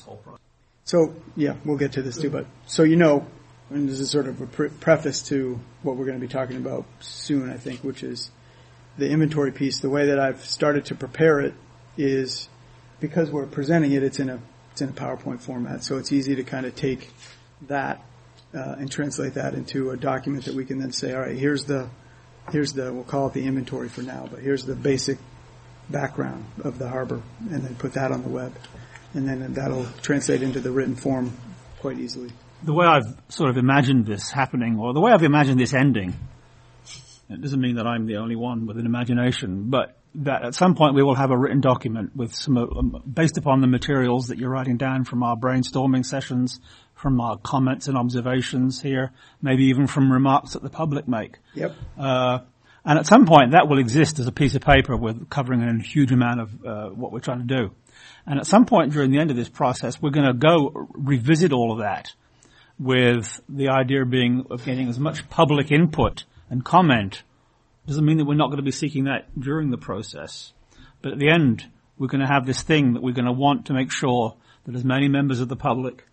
whole process. So, yeah, we'll get to this too, but so and this is sort of a preface to what we're going to be talking about soon, I think, which is the inventory piece. The way that I've started to prepare it is because we're presenting it, it's in a PowerPoint format, so it's easy to kind of take that and translate that into a document that we can then say, all right, here's the we'll call it the inventory for now, but here's the basic background of the harbor, and then put that on the web, and then that'll translate into the written form quite easily. The way I've sort of imagined this happening, or the way I've imagined this ending, it doesn't mean that I'm the only one with an imagination, but that at some point we will have a written document with some, based upon the materials that you're writing down from our brainstorming sessions, from our comments and observations here, maybe even from remarks that the public make. Yep. And at some point that will exist as a piece of paper with covering a huge amount of what we're trying to do. And at some point during the end of this process, we're going to go revisit all of that with the idea being of getting as much public input and comment. Doesn't mean that we're not going to be seeking that during the process. But at the end, we're going to have this thing that we're going to want to make sure that as many members of the public,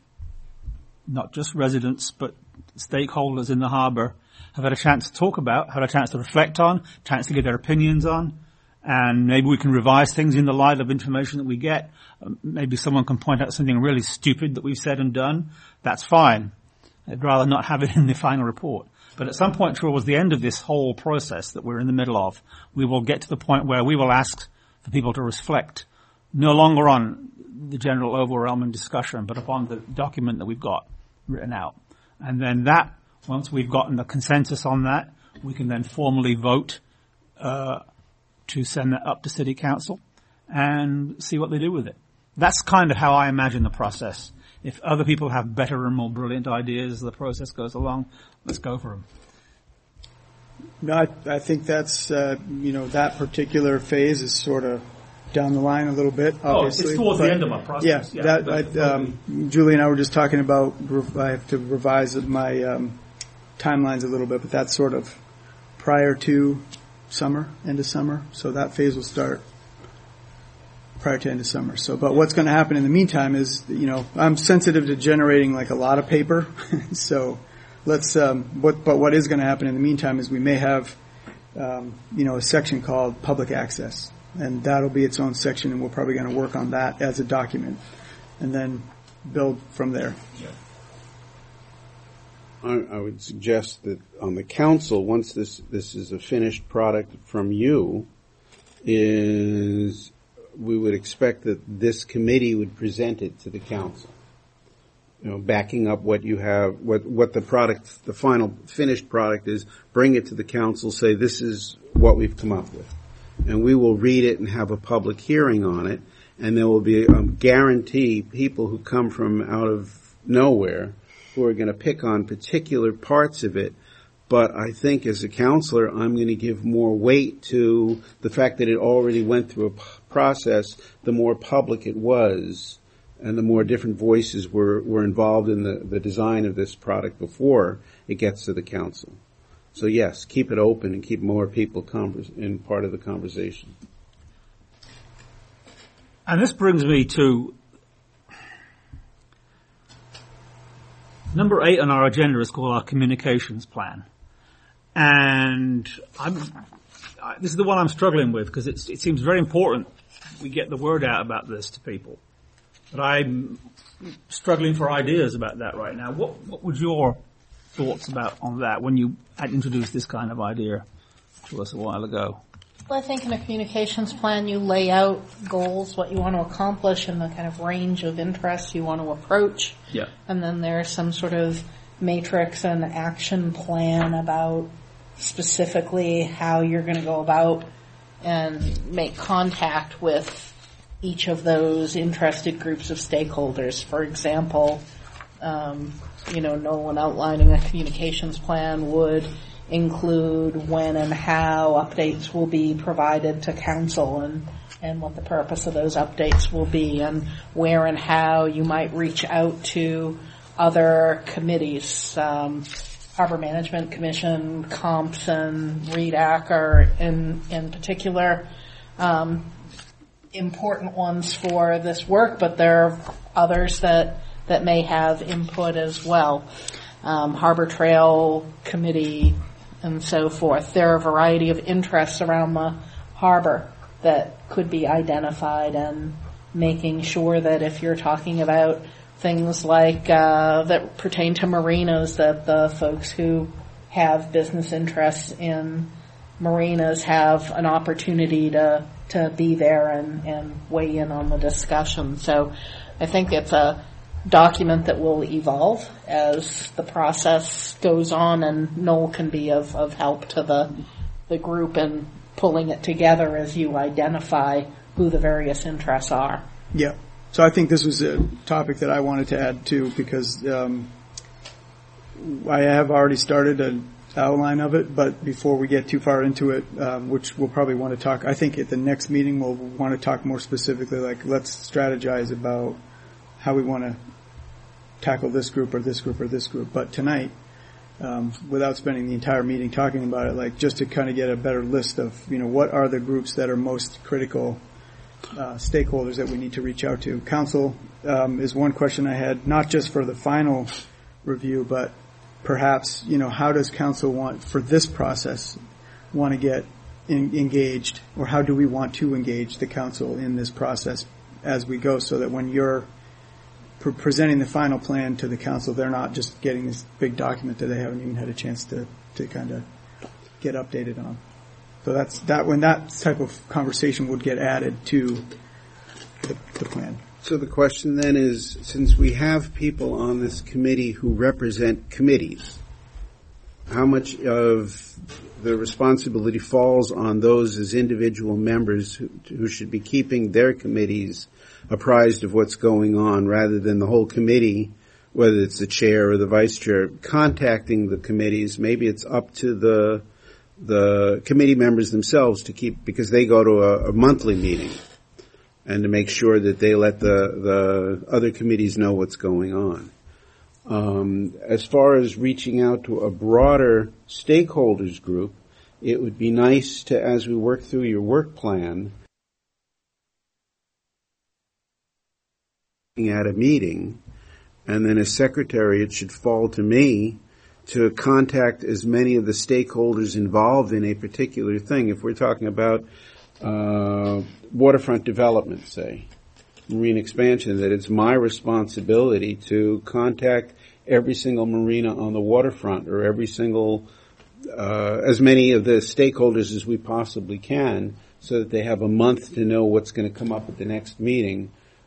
not just residents, but stakeholders in the harbour, have had a chance to talk about, had a chance to reflect on, chance to get their opinions on, and maybe we can revise things in the light of information that we get. Maybe someone can point out something really stupid that we've said and done. That's fine. I'd rather not have it in the final report. But at some point towards the end of this whole process that we're in the middle of, we will get to the point where we will ask for people to reflect no longer on the general overwhelming discussion, but upon the document that we've got written out. And then that, once we've gotten the consensus on that, we can then formally vote to send that up to City Council and see what they do with it. That's kind of how I imagine the process. If other people have better and more brilliant ideas as the process goes along, let's go for them. No, I think that's, that particular phase is sort of down the line a little bit, obviously. It's towards the end of my process. Yeah, Julie and I were just talking about, I have to revise my timelines a little bit, but that's sort of prior to summer, end of summer. So that phase will start prior to end of summer. So, but what's going to happen in the meantime is, I'm sensitive to generating like a lot of paper. So let's, but what is going to happen in the meantime is we may have, a section called public access, and that'll be its own section, and we're probably going to work on that as a document and then build from there. Yeah. I would suggest that on the council, once this is a finished product from you, we would expect that this committee would present it to the council. Backing up what you have, what the product, the final finished product is, bring it to the council, say this is what we've come up with. And we will read it and have a public hearing on it, and there will be a guarantee people who come from out of nowhere who are going to pick on particular parts of it. But I think as a counselor, I'm going to give more weight to the fact that it already went through a process. The more public it was, and the more different voices were involved in the design of this product before it gets to the council. So yes, keep it open and keep more people in part of the conversation. And this brings me to number 8 on our agenda is called our communications plan. And this is the one I'm struggling with because it seems very important we get the word out about this to people. But I'm struggling for ideas about that right now. What would your thoughts on that when you had introduced this kind of idea to us a while ago? Well, I think in a communications plan you lay out goals, what you want to accomplish, and the kind of range of interests you want to approach. Yeah. And then there's some sort of matrix and action plan about specifically how you're going to go about and make contact with each of those interested groups of stakeholders. For example, Nolan outlining a communications plan would include when and how updates will be provided to council and what the purpose of those updates will be and where and how you might reach out to other committees, Harbor Management Commission, COMPS, and REDAC are in particular. important ones for this work, but there are others that may have input as well. Harbor Trail Committee and so forth. There are a variety of interests around the harbor that could be identified, and making sure that if you're talking about things like that pertain to marinas, that the folks who have business interests in marinas have an opportunity to be there and weigh in on the discussion. So I think it's a document that will evolve as the process goes on, and Noel can be of help to the group in pulling it together as you identify who the various interests are. Yeah. So I think this was a topic that I wanted to add too, because I have already started an outline of it, but before we get too far into it, which we'll probably want to talk, I think at the next meeting we'll want to talk more specifically, like let's strategize about how we want to tackle this group or this group or this group. But tonight, without spending the entire meeting talking about it, like just to kind of get a better list of, what are the groups that are most critical stakeholders that we need to reach out to. Council is one question I had, not just for the final review, but perhaps, how does council want, for this process, want to get engaged, or how do we want to engage the council in this process as we go, so that when you're presenting the final plan to the council, they're not just getting this big document that they haven't even had a chance to kind of get updated on. So that's that, when that type of conversation would get added to the plan. So the question then is, since we have people on this committee who represent committees, how much of the responsibility falls on those as individual members who should be keeping their committees apprised of what's going on, rather than the whole committee, whether it's the chair or the vice chair, contacting the committees? Maybe it's up to the committee members themselves to keep, because they go to a monthly meeting, and to make sure that they let the other committees know what's going on. As far as reaching out to a broader stakeholders group, it would be nice to, as we work through your work plan, at a meeting, and then as secretary it should fall to me to contact as many of the stakeholders involved in a particular thing. If we're talking about waterfront development, say, marine expansion, that it's my responsibility to contact every single marina on the waterfront, or every single, as many of the stakeholders as we possibly can, so that they have a month to know what's going to come up at the next meeting,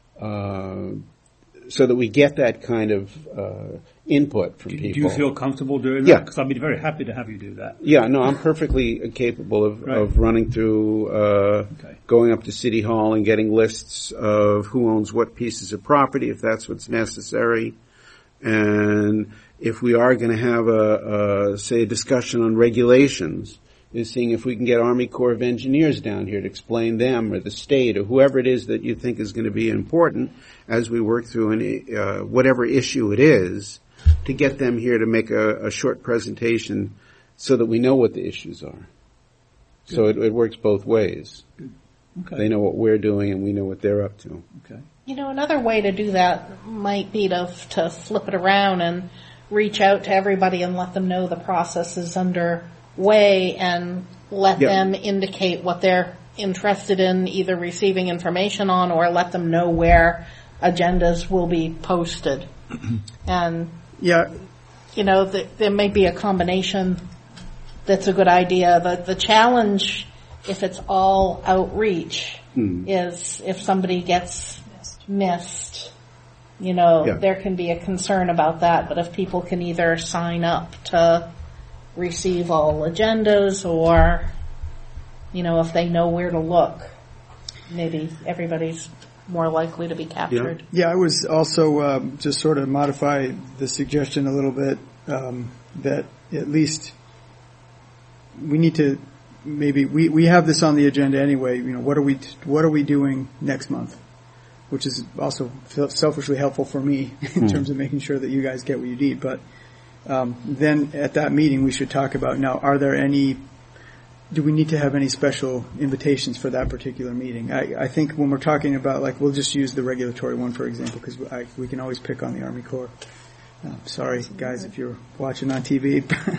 so that we get that kind of input from people. Do you feel comfortable doing that? Yeah. Because I'd be very happy to have you do that. Yeah, no, I'm perfectly capable of running through, going up to City Hall and getting lists of who owns what pieces of property, if that's what's necessary. And if we are going to have say, a discussion on regulations, is seeing if we can get Army Corps of Engineers down here to explain them, or the state, or whoever it is that you think is going to be important as we work through whatever issue it is, to get them here to make a short presentation so that we know what the issues are. Good. So it works both ways. Good. Okay. They know what we're doing and we know what they're up to. Okay. Another way to do that might be to flip it around and reach out to everybody and let them know the process is underway, and let them indicate what they're interested in either receiving information on, or let them know where agendas will be posted. And there may be a combination that's a good idea. The challenge, if it's all outreach, is if somebody gets missed, there can be a concern about that. But if people can either sign up to receive all agendas, or, if they know where to look, maybe everybody's more likely to be captured. Yeah, I was also just sort of modify the suggestion a little bit, that at least we need to, maybe we have this on the agenda anyway. What are we doing next month, which is also selfishly helpful for me in terms of making sure that you guys get what you need. But then at that meeting we should talk about, now, are there any do we need to have any special invitations for that particular meeting? I think when we're talking about, like, we'll just use the regulatory one, for example, because we can always pick on the Army Corps. Sorry, guys, if you're watching on TV.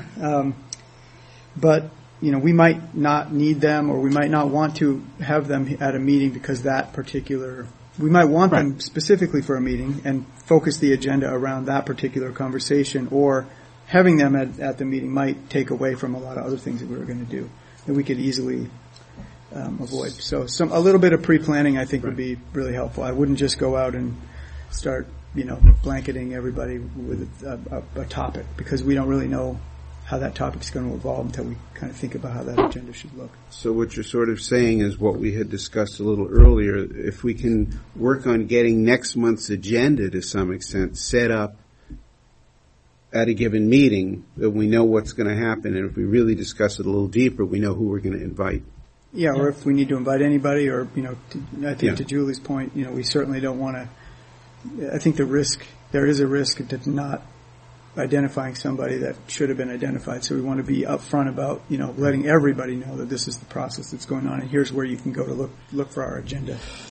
But, we might not need them, or we might not want to have them at a meeting because we might want them specifically for a meeting and focus the agenda around that particular conversation, or having them at the meeting might take away from a lot of other things that we were going to do that we could easily avoid. So a little bit of pre-planning, I think, would be really helpful. I wouldn't just go out and start, blanketing everybody with a topic, because we don't really know how that topic's going to evolve until we kind of think about how that agenda should look. So what you're sort of saying is what we had discussed a little earlier. If we can work on getting next month's agenda to some extent set up at a given meeting, that we know what's going to happen, and if we really discuss it a little deeper, we know who we're going to invite. Yeah, or if we need to invite anybody, or, I think to Julie's point, we certainly don't want to, I think there is a risk of not identifying somebody that should have been identified. So we want to be upfront about, letting everybody know that this is the process that's going on, and here's where you can go to look for our agenda.